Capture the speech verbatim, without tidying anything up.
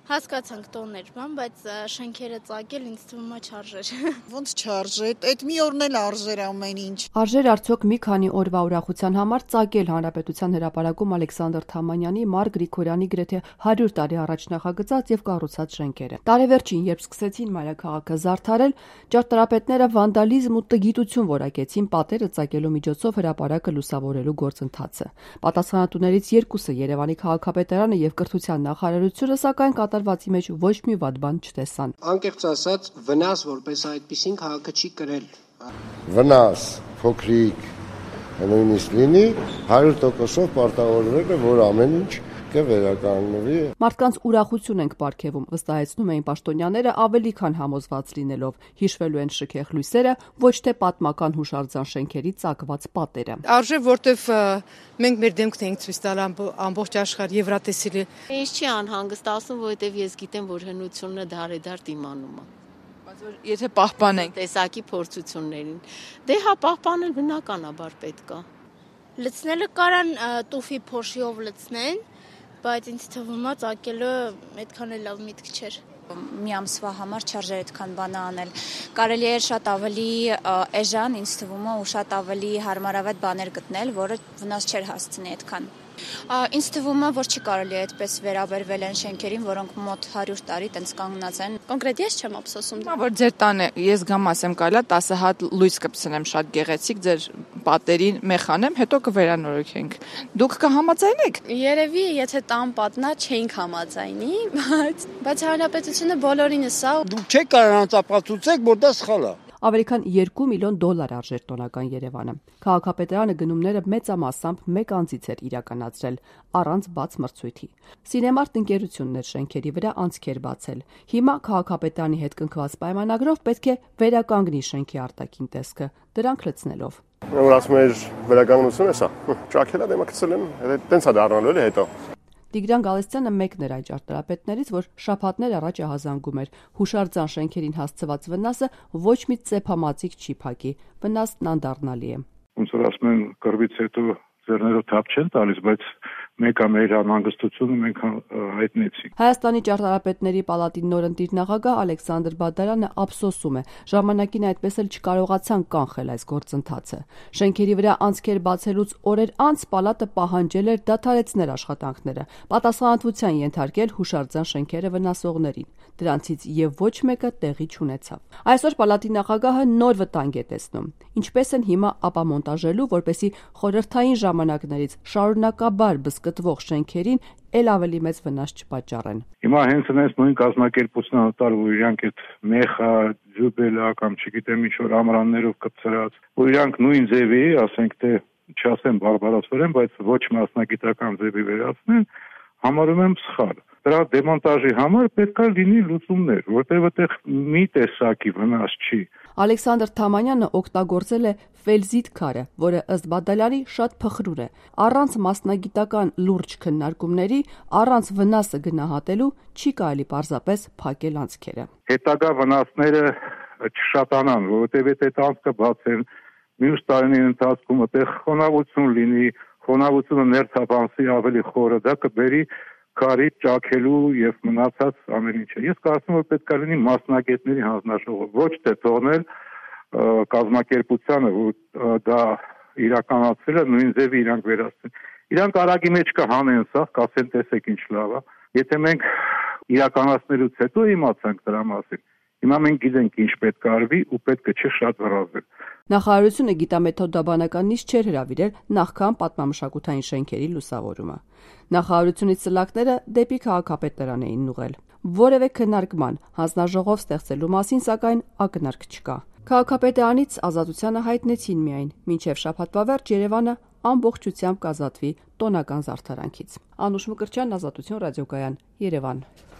Հասկացանք տոներ բան, բայց շենքերը ծագել ինձ թվում է չարժեր։ Ոնց չարժե, այդ մի օրն էլ արժեր ամեն ինչ։ Արժեր արդյոք մի քանի օրվա ուրախության համար ծագել Հանրապետության հրապարակում Ալեքսանդր Թամանյանի, Մար Գրիգորյանի գրեթե հարյուր տարի առաջ նախագծած եւ կառուցած շենքերը։ Տարեվերջին, երբ սկսեցին մայրաքաղաքը զարդարել, ճարտարապետները վանդալիզմ ու տգիտություն որակեցին պատերը ծագելու միջոցով հրապարակը լուսավորելու գործընթացը։ Պատասխանատուներից երկուսը Երևանի քաղաքապետարանը եւ կրթության նախարարությունը, սակայն կատարվածի մեջ ոչ մի վատ բան չտեսան։ Անկեղծ ասած, վնաս որպես այդպեսին քաղաքը չի կրել։ Վնաս փոքրիկ նույնիսկ լինի հարյուր տոկոսով պարտավորվել է, որ ամեն ինչ կվերականգնվի։ Մարդկանց ուրախություն ենք պարգևում, վստահեցնում էին պաշտոնյաները ավելի քան համոզված լինելով։ Հիշվելու են շքեղ լույսերը, ոչ թե պատմական հուշարձան շենքերի ծակված պատերը։ Արժե, որտեվ մենք մեր դեմքն ենք ցույց տալ ամբողջ աշխարհ եվրատեսիլի։ Ինձ չի անհանգստացնում, որովհետև ես գիտեմ, որ հնությունը դարեդար դիմանում է։ Բայց որ եթե պահպանենք տեսակի փորձություններին, դե հա պահպանել բնականաբար պետք է։ Լցնելը կարան տուֆի փոշիով լցնեն, բայց ինձ թվում է ծագելը այդքան էլ լավ միտք չէր։ Մի ամսվա համար չարժեր այդքան բանը անել։ Կարելի էր շատ ավելի էժան, ինձ թվում է, ու շատ ավելի հարմարավետ բաներ գտնել, որը վնաս չէր հասցնի այդքան։ Ինձ թվում է, որ չի կարելի այդպես վերաբերվել են շենքերին, որոնք մոտ հարյուր տարի տենց կանգնած են։ Կոնկրետ ես չեմ ափսոսում։ Հիմա որ ձեր տանը ես գամ ասեմ կարելի է տասը հատ լույս կպցնեմ շատ գեղեցիկ ձեր պատերին մեխանեմ, հետո կվերանորոգենք։ Դուք կհամաձայնեք։ Երևի եթե տան պատնա չէինք համաձայնի, բայց բայց հանրապետությունը բոլորինս է։ Դուք չեք կարող ապացուցեք, որ դա սխալ է։ Ավելի քան երկու միլիոն դոլար արժեր տոնական Երևանը։ Քաղաքապետարանը գնումները մեծամասամբ մեկ անձից էր իրականացրել, առանց բաց մրցույթի։ Սինեմարտ ընկերությունն էր շենքերի վրա անցքեր բացել։ Հիմա քաղաքապետարանի հետ կնքված պայմանագրով պետք է վերականգնի շենքի արտաքին տեսքը, դրանք լցնելով։ Որ ասում էր վերականգնություն է սա։ Ճաքելա դեմակցել են, տենց է դառնալու էլի հետո։ Տիգրան Գալստյանը մեկն էր այն ճարտարապետներից, որ շաբաթներ առաջ ահազանգում էր հուշարձան շենքերին հասցված վնասը ոչ մի ծեփամածիկ չի փակի, վնասն անդառնալի է։ Ոնց որ ասում են, կռվից հետո ձեռներով թափ չեն տալիս, բայց մեկը մեր անհանգստությունը մենք հայտնեցինք։ Հայաստանի ճարտարապետների պալատի նորընտիր նախագահ Ալեքսանդր Բադարյանը ափսոսում է, ժամանակին այդպես էլ չկարողացան կանխել այս գործընթացը։ Շենքերի վրա անցքեր բացելուց օրեր անց պալատը պահանջել էր դադարեցնել աշխատանքները, պատասխանատվության ենթարկել հուշարձան շենքերը վնասողներին։ Դրանցից եւ ոչ մեկը տեղի չունեցավ։ Այսօր պալատի նախագահը նոր վտանգ է տեսնում։ Ինչպես են հիմա ապամոնտաժելու, որպեսզի խորհրդային ժամանակներից շարունակաբար բզկտվող շենքերին էլ ավելի մեծ վնաս չպատճառեն։ Հիմա հենց այնպես նույն կազմակերպությունն ատար, որ իրանք այդ մեխա, ջուբելա կամ չգիտեմ ինչ որ ամրաններով կպցրած, որ իրանք նույն ձևի, ասենք թե չասեմ բարբարոսորեն, բայց ոչ մասնագիտական ձևի վերացնեն, համարում եմ սխալ։ Դրա դեմոնտաժի համար պետք է լինի լուծումներ, որտեղ այդտեղ մի տեսակի վնաս չի։ Ալեքսանդր Թամանյանը օգտագործել է ֆելզիտ քարը, որը ըստ Բադալյանի շատ փխրուն է։ Առանց մասնագիտական լուրջ քննարկումների, առանց վնասը գնահատելու չի կարելի պարզապես փակել անցքերը։ Հետագա վնասները չշատանան, որովհետև այդ անցքը բացեն, մյուս տարիների ընթացքում այդտեղ խոնավություն լինի, խոնավությունը ներթափանցի ավելի խորը, դա կբերի քարի ճաքելու եւ մնացած ամեն ինչը։ Ես կարծում եմ, որ պետք է լինի մասնագետների հանձնաժողով, ոչ թե թողնել կազմակերպությանը, որ դա իրականացրել է նույն ձևի իրանք վերացնեն։ Իրանք արագի մեջ կհանեն սա, կասեն տեսեք ինչ լավ է։ Եթե մենք իրականացնելուց հետո իմացանք դրա մասին, հիմա մենք գիտենք ինչ պետք է արվի ու պետք է չէ շատ հրավիրել։ Նախարարությունը գիտամեթոդաբանականից չէր հրավիրել նախքան պատմամշակութային շենքերի լուսավորումը։ Նախարարությունից սլակները դեպի քաղաքապետարան էին ուղղել։ Որևէ քննարկման, հանձնաժողով ստեղծելու մասին, սակայն ակնարկ չկա։ Քաղաքապետարանից ազատությանը հայտնեցին միայն, մինչև շաբաթվա վերջ Երևանը ամբողջությամբ կազատվի տոնական զարդարանքից։ Անուշ Մկրտչյան, Ազատություն ռադիոկայան, Երևան։